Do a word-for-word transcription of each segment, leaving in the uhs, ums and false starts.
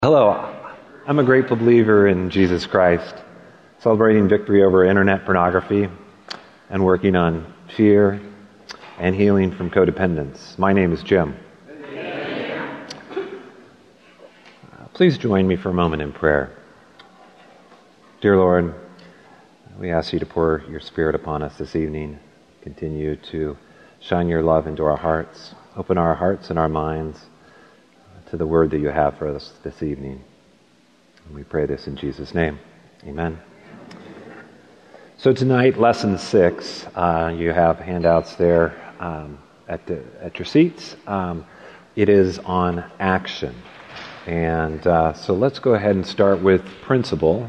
Hello, I'm a grateful believer in Jesus Christ, celebrating victory over internet pornography and working on fear and healing from codependence. My name is Jim. Uh, please join me for a moment in prayer. Dear Lord, we ask you to pour your Spirit upon us this evening. Continue to shine your love into our hearts. Open our hearts and our minds to the word that you have for us this evening. And we pray this in Jesus' name. Amen. So tonight, lesson six, uh, you have handouts there um, at, the, at your seats. Um, it is on action. And uh, so let's go ahead and start with principle.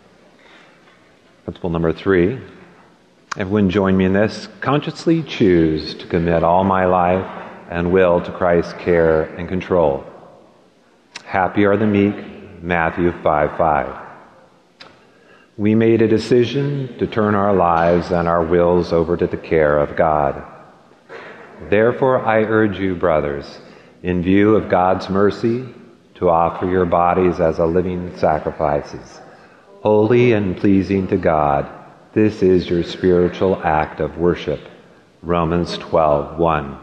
Principle number three. Everyone join me in this. Consciously choose to commit all my life and will to Christ's care and control. Happy are the meek, Matthew five five. We made a decision to turn our lives and our wills over to the care of God. Therefore, I urge you, brothers, in view of God's mercy, to offer your bodies as a living sacrifices, holy and pleasing to God. This is your spiritual act of worship. Romans twelve one.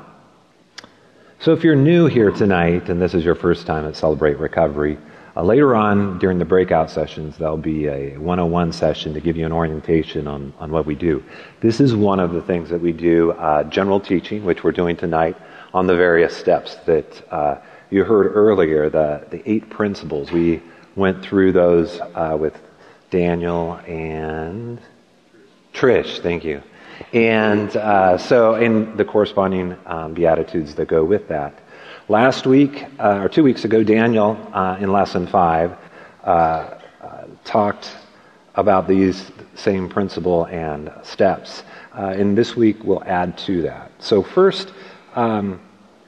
So if you're new here tonight, and this is your first time at Celebrate Recovery, uh, later on during the breakout sessions, there'll be a one oh one session to give you an orientation on, on what we do. This is one of the things that we do, uh, general teaching, which we're doing tonight, on the various steps that uh, you heard earlier, the, the eight principles. We went through those uh, with Daniel and Trish, thank you. And uh, so, in the corresponding um, Beatitudes that go with that. Last week, uh, or two weeks ago, Daniel, uh, in lesson five, uh, uh, talked about these same principle and steps. Uh, and this week, we'll add to that. So first, um,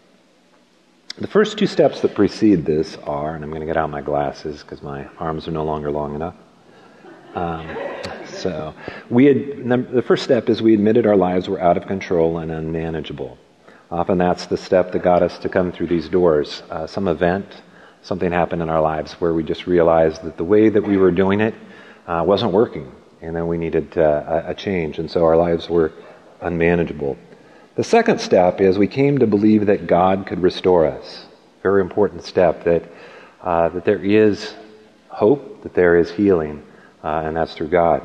the first two steps that precede this are, and I'm going to get out my glasses because my arms are no longer long enough. Um, so we had, the first step is we admitted our lives were out of control and unmanageable. Often that's the step that got us to come through these doors. Uh, some event, something happened in our lives where we just realized that the way that we were doing it uh, wasn't working, and then we needed uh, a change, and so our lives were unmanageable. The second step is we came to believe that God could restore us. Very important step, that uh, that there is hope, that there is healing, uh, and that's through God.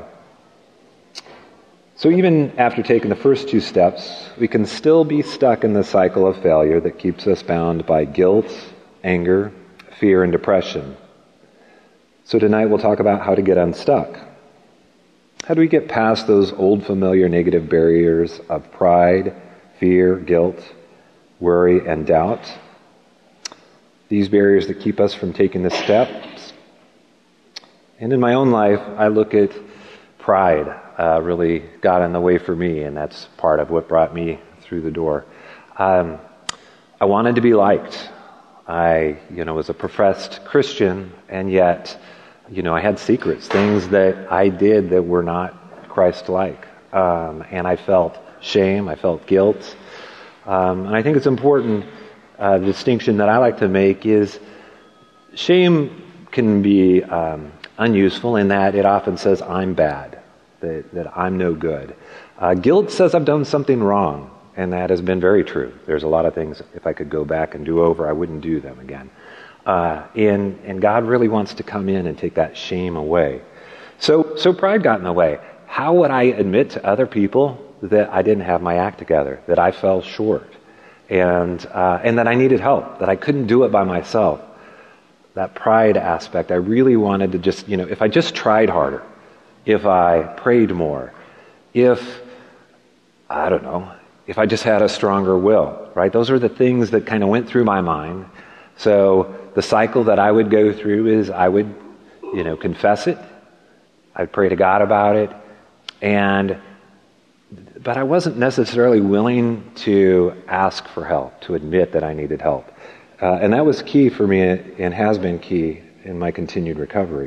So even after taking the first two steps, we can still be stuck in the cycle of failure that keeps us bound by guilt, anger, fear, and depression. So tonight we'll talk about how to get unstuck. How do we get past those old familiar negative barriers of pride, fear, guilt, worry, and doubt? These barriers that keep us from taking the steps. And in my own life, I look at pride. Uh, really got in the way for me, and that's part of what brought me through the door. Um, I wanted to be liked. I, you know, was a professed Christian, and yet, you know, I had secrets, things that I did that were not Christ-like. Um, and I felt shame, I felt guilt. Um, and I think it's important, uh, the distinction that I like to make is shame can be um, unuseful in that it often says, I'm bad. That, that I'm no good. Uh, guilt says I've done something wrong, and that has been very true. There's a lot of things, if I could go back and do over, I wouldn't do them again. Uh, and, and God really wants to come in and take that shame away. So, so pride got in the way. How would I admit to other people that I didn't have my act together, that I fell short, and, uh, and that I needed help, that I couldn't do it by myself? That pride aspect, I really wanted to just, you know, if I just tried harder, if I prayed more, if, I don't know, if I just had a stronger will, right? Those are the things that kind of went through my mind. So the cycle that I would go through is I would, you know, confess it. I'd pray to God about it. And, but I wasn't necessarily willing to ask for help, to admit that I needed help. Uh, and that was key for me and has been key in my continued recovery.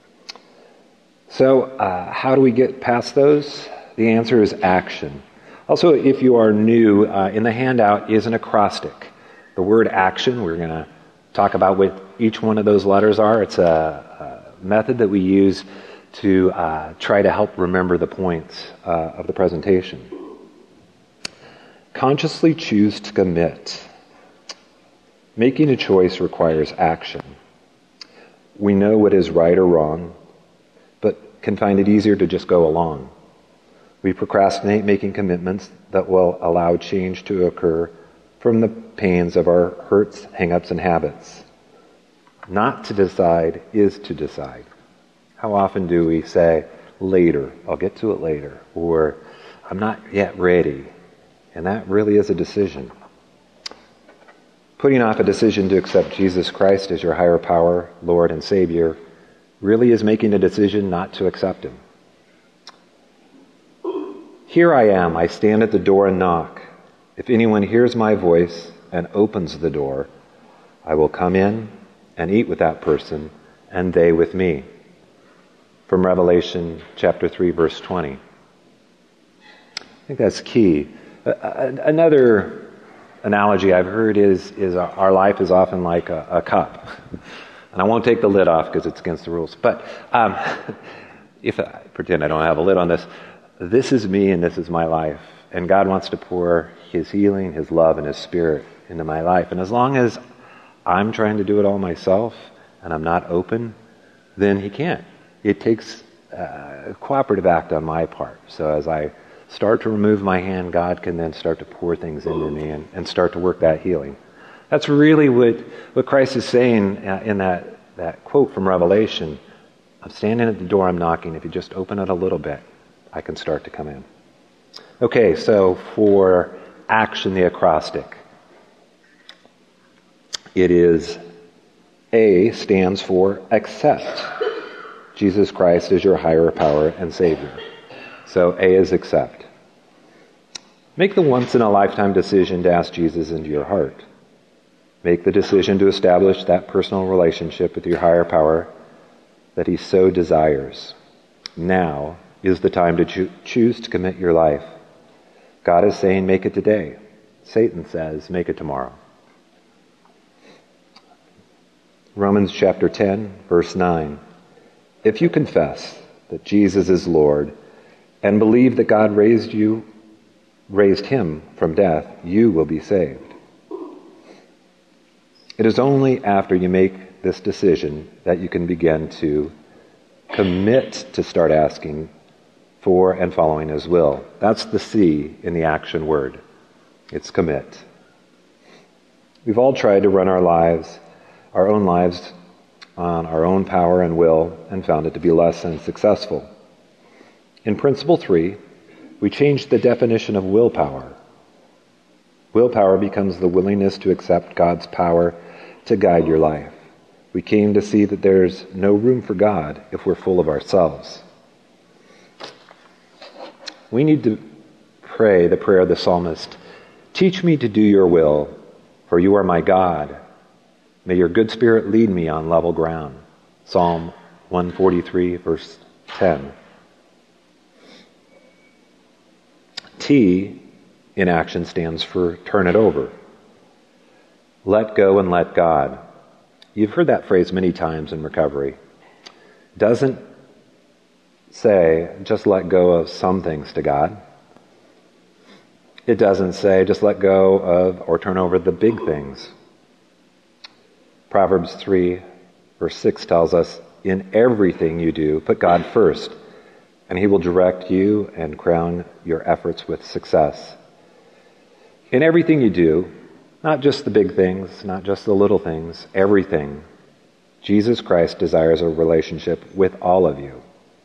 So, uh, how do we get past those? The answer is action. Also, if you are new, uh, in the handout is an acrostic. The word action, we're going to talk about with each one of those letters are. It's a, a method that we use to uh, try to help remember the points uh, of the presentation. Consciously choose to commit. Making a choice requires action. We know what is right or wrong, but can find it easier to just go along. We procrastinate making commitments that will allow change to occur from the pains of our hurts, hang-ups, and habits. Not to decide is to decide. How often do we say, later, I'll get to it later, or I'm not yet ready? And that really is a decision. Putting off a decision to accept Jesus Christ as your higher power, Lord, and Savior really is making a decision not to accept Him. Here I am, I stand at the door and knock. If anyone hears my voice and opens the door, I will come in and eat with that person, and they with me. From Revelation chapter three, verse twenty. I think that's key. Another analogy I've heard is, is our life is often like a, a cup. And I won't take the lid off because it's against the rules. But um, if I pretend I don't have a lid on this, this is me and this is my life. And God wants to pour His healing, His love, and His Spirit into my life. And as long as I'm trying to do it all myself and I'm not open, then He can't. It takes a cooperative act on my part. So as I start to remove my hand, God can then start to pour things into me and, and start to work that healing. That's really what, what Christ is saying in that, that quote from Revelation. I'm standing at the door, I'm knocking. If you just open it a little bit, I can start to come in. Okay, so for action, the acrostic. It is A stands for accept Jesus Christ as your higher power and Savior. So A is accept. Make the once-in-a-lifetime decision to ask Jesus into your heart. Make the decision to establish that personal relationship with your higher power that He so desires. Now is the time to cho- choose to commit your life. God is saying, make it today. Satan says, make it tomorrow. Romans chapter ten, verse nine. If you confess that Jesus is Lord and believe that God raised you, raised Him from death, you will be saved. It is only after you make this decision that you can begin to commit to start asking for and following His will. That's the C in the action word. It's commit. We've all tried to run our lives, our own lives, on our own power and will, and found it to be less than successful. In principle three, we changed the definition of willpower. Willpower becomes the willingness to accept God's power to guide your life. We came to see that there's no room for God if we're full of ourselves. We need to pray the prayer of the psalmist, teach me to do your will, for you are my God. May your good spirit lead me on level ground. Psalm one forty-three, verse ten. T in action stands for turn it over. Let go and let God. You've heard that phrase many times in recovery. Doesn't say just let go of some things to God. It doesn't say just let go of or turn over the big things. Proverbs three, verse six tells us, in everything you do, put God first, and He will direct you and crown your efforts with success. In everything you do, not just the big things, not just the little things, everything, Jesus Christ desires a relationship with all of you.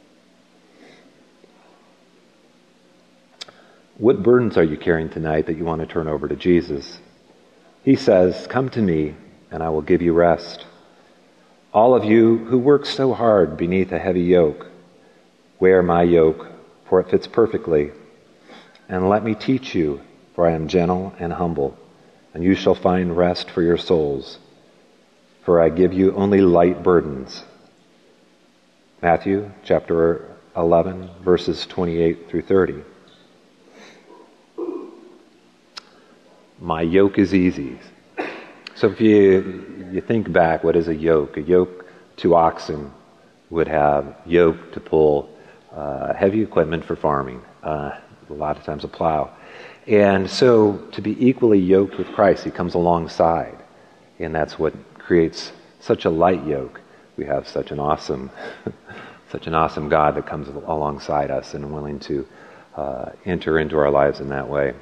What burdens are you carrying tonight that you want to turn over to Jesus? He says, come to me, and I will give you rest. All of you who work so hard beneath a heavy yoke, wear my yoke, for it fits perfectly. And let me teach you, for I am gentle and humble, and you shall find rest for your souls. For I give you only light burdens. Matthew chapter eleven, verses twenty-eight through thirty. My yoke is easy. So if you you think back, what is a yoke? A yoke, two oxen would have yoke to pull uh, heavy equipment for farming, uh, a lot of times a plow. And so to be equally yoked with Christ, he comes alongside. And that's what creates such a light yoke. We have such an awesome, such an awesome God that comes alongside us and willing to uh, enter into our lives in that way.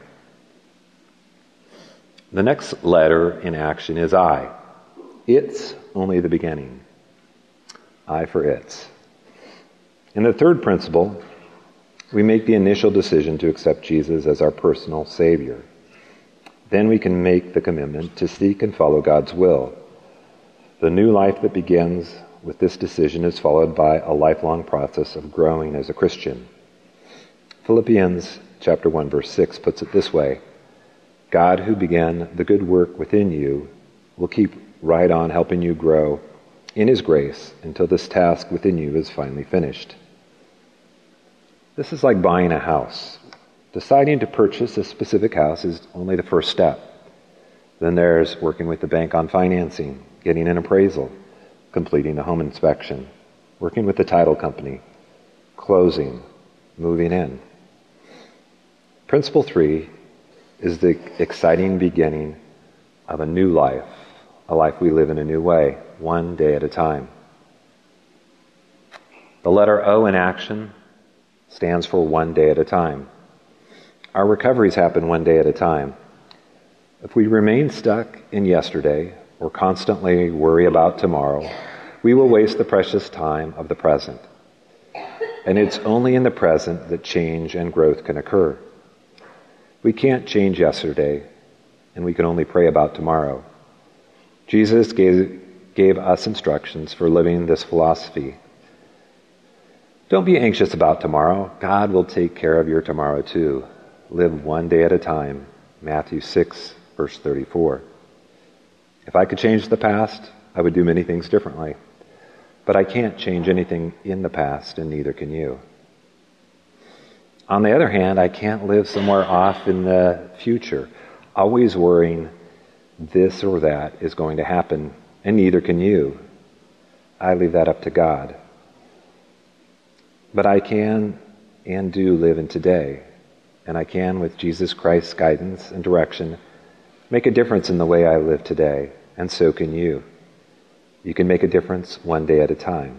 The next letter in action is I. It's only the beginning. I for it's. In the third principle, we make the initial decision to accept Jesus as our personal Savior. Then we can make the commitment to seek and follow God's will. The new life that begins with this decision is followed by a lifelong process of growing as a Christian. Philippians chapter one verse six puts it this way: God who began the good work within you will keep right on helping you grow in His grace until this task within you is finally finished. This is like buying a house. Deciding to purchase a specific house is only the first step. Then there's working with the bank on financing, getting an appraisal, completing a home inspection, working with the title company, closing, moving in. Principle three is the exciting beginning of a new life, a life we live in a new way, one day at a time. The letter O in action stands for one day at a time. Our recoveries happen one day at a time. If we remain stuck in yesterday or constantly worry about tomorrow, we will waste the precious time of the present. And it's only in the present that change and growth can occur. We can't change yesterday, and we can only pray about tomorrow. Jesus gave, gave us instructions for living this philosophy. Don't be anxious about tomorrow. God will take care of your tomorrow too. Live one day at a time. Matthew six, verse thirty-four. If I could change the past, I would do many things differently. But I can't change anything in the past, and neither can you. On the other hand, I can't live somewhere off in the future, always worrying this or that is going to happen, and neither can you. I leave that up to God. But I can and do live in today, and I can, with Jesus Christ's guidance and direction, make a difference in the way I live today, and so can you. You can make a difference one day at a time.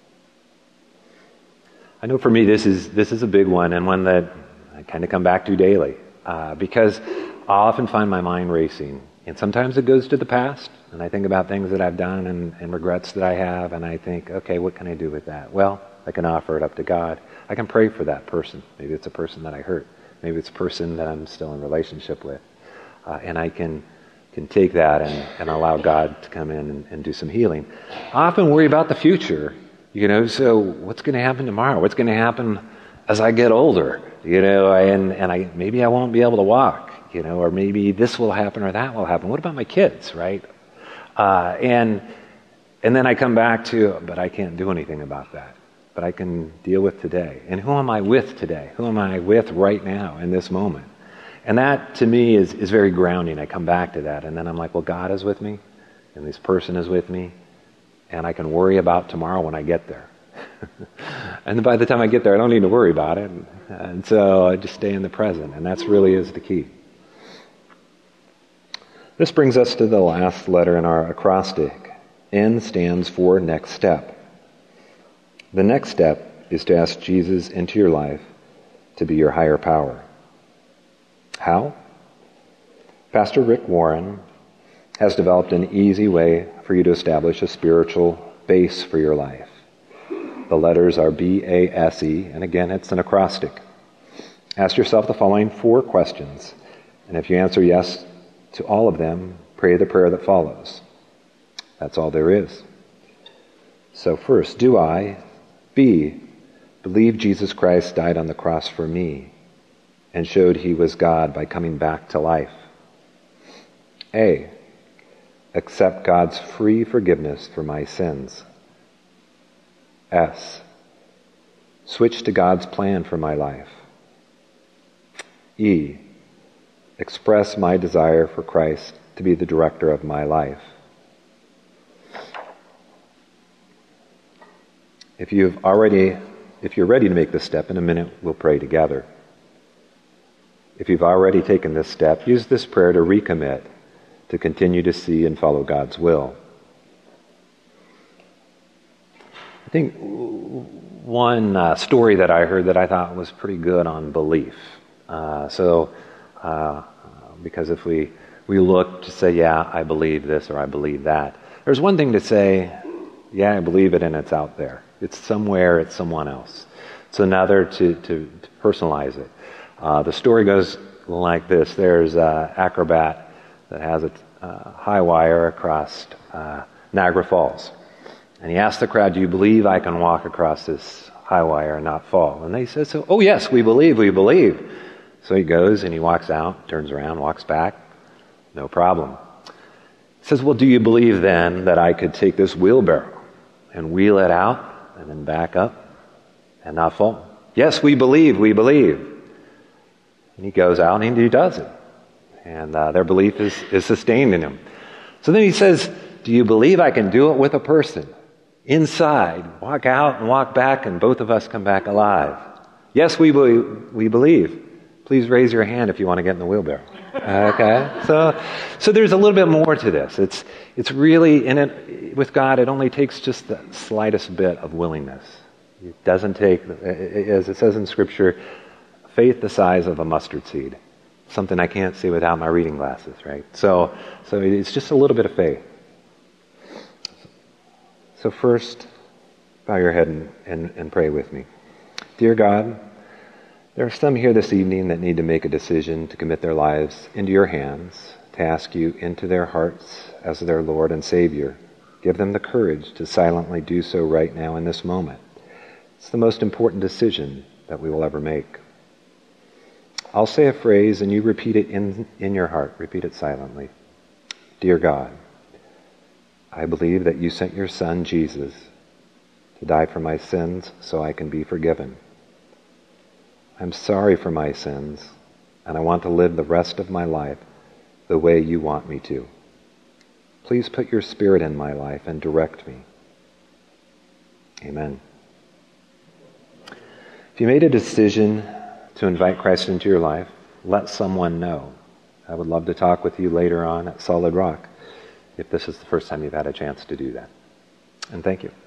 I know for me this is this is a big one, and one that I kind of come back to daily, uh, because I often find my mind racing, and sometimes it goes to the past, and I think about things that I've done and, and regrets that I have, and I think, okay, what can I do with that? Well, I can offer it up to God. I can pray for that person. Maybe it's a person that I hurt. Maybe it's a person that I'm still in relationship with. Uh, and I can can take that and, and allow God to come in and, and do some healing. I often worry about the future. You know, so what's going to happen tomorrow? What's going to happen as I get older? You know, and, and I maybe I won't be able to walk, you know, or maybe this will happen or that will happen. What about my kids, right? Uh, and and then I come back to, but I can't do anything about that. But I can deal with today. And who am I with today? Who am I with right now in this moment? And that, to me, is, is very grounding. I come back to that, and then I'm like, well, God is with me, and this person is with me, and I can worry about tomorrow when I get there. And by the time I get there, I don't need to worry about it. And so I just stay in the present, and that's really is the key. This brings us to the last letter in our acrostic. N stands for next step. The next step is to ask Jesus into your life to be your higher power. How? Pastor Rick Warren has developed an easy way for you to establish a spiritual base for your life. The letters are B A S E, and again, it's an acrostic. Ask yourself the following four questions, and if you answer yes to all of them, pray the prayer that follows. That's all there is. So first, do I, B, believe Jesus Christ died on the cross for me and showed he was God by coming back to life? A, accept God's free forgiveness for my sins. S, switch to God's plan for my life. E, express my desire for Christ to be the director of my life. If you've already, if you're ready to make this step, in a minute we'll pray together. If you've already taken this step, use this prayer to recommit, to continue to see and follow God's will. I think one uh, story that I heard that I thought was pretty good on belief. Uh, so, uh, because if we, we look to say, yeah, I believe this or I believe that, there's one thing to say, yeah, I believe it and it's out there. It's somewhere, it's someone else. It's another to, to, to personalize it. Uh, the story goes like this. There's an acrobat that has a uh, high wire across uh, Niagara Falls. And he asked the crowd, do you believe I can walk across this high wire and not fall? And they said, so, oh yes, we believe, we believe. So he goes and he walks out, turns around, walks back. No problem. He says, well, do you believe then that I could take this wheelbarrow and wheel it out and then back up and not fall? Yes, we believe, we believe. And he goes out and he does it. And uh, their belief is, is sustained in him. So then he says, do you believe I can do it with a person? Inside, walk out and walk back and both of us come back alive. Yes, we believe. We believe. Please raise your hand if you want to get in the wheelbarrow. Okay? So so there's a little bit more to this. It's it's really, in it, with God, it only takes just the slightest bit of willingness. It doesn't take, as it says in Scripture, faith the size of a mustard seed. Something I can't see without my reading glasses, right? So, so it's just a little bit of faith. So first, bow your head and, and, and pray with me. Dear God, there are some here this evening that need to make a decision to commit their lives into your hands, to ask you into their hearts as their Lord and Savior. Give them the courage to silently do so right now in this moment. It's the most important decision that we will ever make. I'll say a phrase and you repeat it in, in your heart. Repeat it silently. Dear God, I believe that you sent your Son, Jesus, to die for my sins so I can be forgiven. I'm sorry for my sins, and I want to live the rest of my life the way you want me to. Please put your Spirit in my life and direct me. Amen. If you made a decision to invite Christ into your life, let someone know. I would love to talk with you later on at Solid Rock if this is the first time you've had a chance to do that. And thank you.